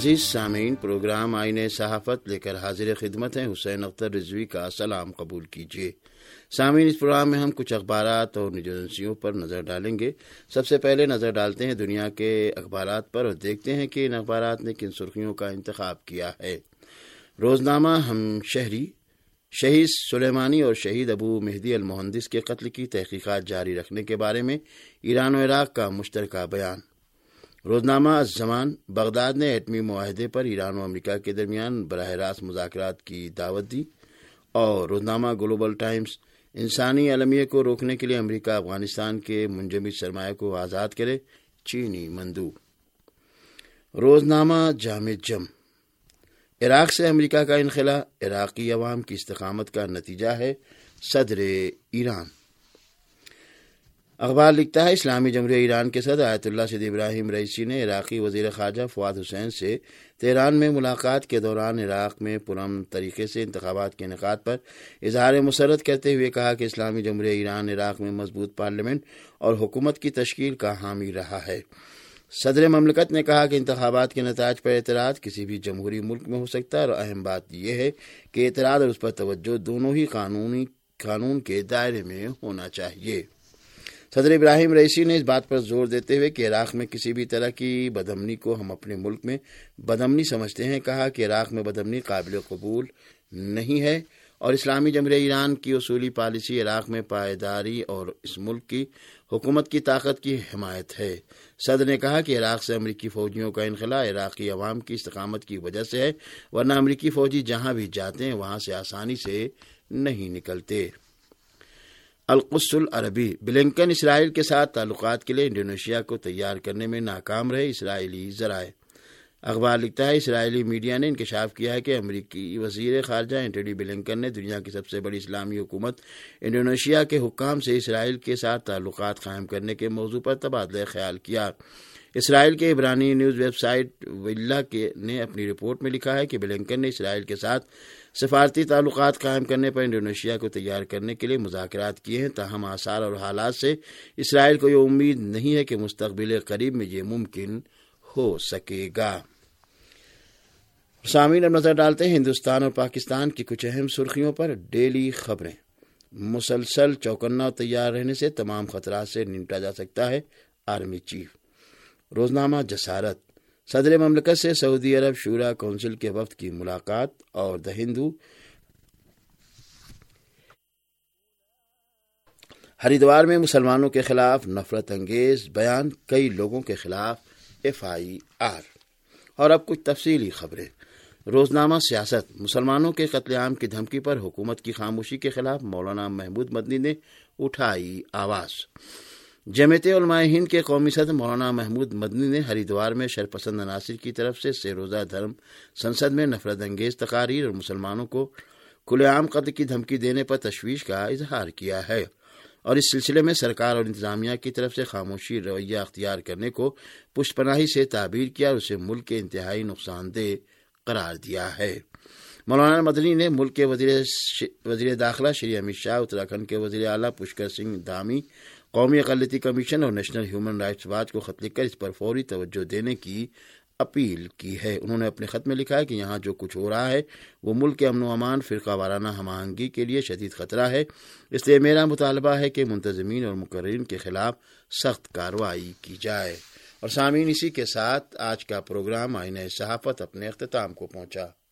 عزیز سامعین، پروگرام آئین صحافت لے کر حاضر خدمت ہیں۔ حسین اختر رضوی کا سلام قبول کیجیے۔ سامعین، اس پروگرام میں ہم کچھ اخبارات اور نیوز ایجنسیوں پر نظر ڈالیں گے۔ سب سے پہلے نظر ڈالتے ہیں دنیا کے اخبارات پر اور دیکھتے ہیں کہ ان اخبارات نے کن سرخیوں کا انتخاب کیا ہے۔ روزنامہ ہم شہری، شہید سلیمانی اور شہید ابو مہدی المہندس کے قتل کی تحقیقات جاری رکھنے کے بارے میں ایران و عراق کا مشترکہ بیان۔ روزنامہ الزمان، بغداد نے ایٹمی معاہدے پر ایران و امریکہ کے درمیان براہ راست مذاکرات کی دعوت دی۔ اور روزنامہ گلوبل ٹائمز، انسانی المیہ کو روکنے کے لیے امریکہ افغانستان کے منجمد سرمایہ کو آزاد کرے، چینی مندوب۔ روزنامہ جامع جم، عراق سے امریکہ کا انخلا عراقی عوام کی استقامت کا نتیجہ ہے، صدر ایران۔ اخبار لکھتا ہے اسلامی جمہوریہ ایران کے صدر آیت اللہ سید ابراہیم رئیسی نے عراقی وزیر خارجہ فواد حسین سے تہران میں ملاقات کے دوران عراق میں پرامن طریقے سے انتخابات کے انعقاد پر اظہار مسرت کرتے ہوئے کہا کہ اسلامی جمہوریہ ایران عراق میں مضبوط پارلیمنٹ اور حکومت کی تشکیل کا حامی رہا ہے۔ صدر مملکت نے کہا کہ انتخابات کے نتائج پر اعتراض کسی بھی جمہوری ملک میں ہو سکتا ہے اور اہم بات یہ ہے کہ اعتراض اور اس پر توجہ دونوں ہی قانون کے دائرے میں ہونا چاہیے۔ صدر ابراہیم رئیسی نے اس بات پر زور دیتے ہوئے کہ عراق میں کسی بھی طرح کی بدامنی کو ہم اپنے ملک میں بدامنی سمجھتے ہیں، کہا کہ عراق میں بدامنی قابل قبول نہیں ہے اور اسلامی جمہوریہ ایران کی اصولی پالیسی عراق میں پائیداری اور اس ملک کی حکومت کی طاقت کی حمایت ہے۔ صدر نے کہا کہ عراق سے امریکی فوجیوں کا انخلا عراقی عوام کی استقامت کی وجہ سے ہے، ورنہ امریکی فوجی جہاں بھی جاتے ہیں وہاں سے آسانی سے نہیں نکلتے۔ القدس العربی، بلنکن اسرائیل کے ساتھ تعلقات کے لیے انڈونیشیا کو تیار کرنے میں ناکام رہے، اسرائیلی ذرائع۔ اخبار لکھتا ہے اسرائیلی میڈیا نے انکشاف کیا ہے کہ امریکی وزیر خارجہ اینٹونی بلنکن نے دنیا کی سب سے بڑی اسلامی حکومت انڈونیشیا کے حکام سے اسرائیل کے ساتھ تعلقات قائم کرنے کے موضوع پر تبادلہ خیال کیا۔ اسرائیل کے عبرانی نیوز ویب سائٹ ویلا نے اپنی رپورٹ میں لکھا ہے کہ بلنکن نے اسرائیل کے ساتھ سفارتی تعلقات قائم کرنے پر انڈونیشیا کو تیار کرنے کے لیے مذاکرات کیے ہیں، تاہم آثار اور حالات سے اسرائیل کو یہ امید نہیں ہے کہ مستقبل قریب میں یہ ممکن ہو سکے گا۔ سامعین، اب نظر ڈالتے ہیں ہندوستان اور پاکستان کی کچھ اہم سرخیوں پر۔ ڈیلی خبریں، مسلسل چوکنا اور تیار رہنے سے تمام خطرات سے نمٹا جا سکتا ہے، آرمی چیف۔ روزنامہ جسارت، صدر مملکت سے سعودی عرب شورا کونسل کے وفد کی ملاقات۔ اور دی ہندو، ہریدوار میں مسلمانوں کے خلاف نفرت انگیز بیان، کئی لوگوں کے خلاف FIR۔ اور اب کچھ تفصیلی خبریں۔ روزنامہ سیاست، مسلمانوں کے قتل عام کی دھمکی پر حکومت کی خاموشی کے خلاف مولانا محمود مدنی نے اٹھائی آواز۔ جمعیت علماء ہند کے قومی صدر مولانا محمود مدنی نے ہریدوار میں شرپسند عناصر کی طرف سے روزہ دھرم سنسد میں نفرت انگیز تقاریر اور مسلمانوں کو کھلے عام قتل کی دھمکی دینے پر تشویش کا اظہار کیا ہے اور اس سلسلے میں سرکار اور انتظامیہ کی طرف سے خاموشی رویہ اختیار کرنے کو پشت پناہی سے تعبیر کیا اور اسے ملک کے انتہائی نقصان دہ قرار دیا ہے۔ مولانا مدنی نے ملک کے وزیر داخلہ شری امت شاہ، اتراکھنڈ کے وزیر اعلیٰ پشکر سنگھ دھامی، قومی اقلیتی کمیشن اور نیشنل ہیومن رائٹس واچ کو خط لکھ کر اس پر فوری توجہ دینے کی اپیل کی ہے۔ انہوں نے اپنے خط میں لکھا ہے کہ یہاں جو کچھ ہو رہا ہے وہ ملک کے امن و امان، فرقہ وارانہ ہم آہنگی کے لیے شدید خطرہ ہے، اس لیے میرا مطالبہ ہے کہ منتظمین اور مقررین کے خلاف سخت کارروائی کی جائے۔ اور سامعین، اسی کے ساتھ آج کا پروگرام آئینہ صحافت اپنے اختتام کو پہنچا۔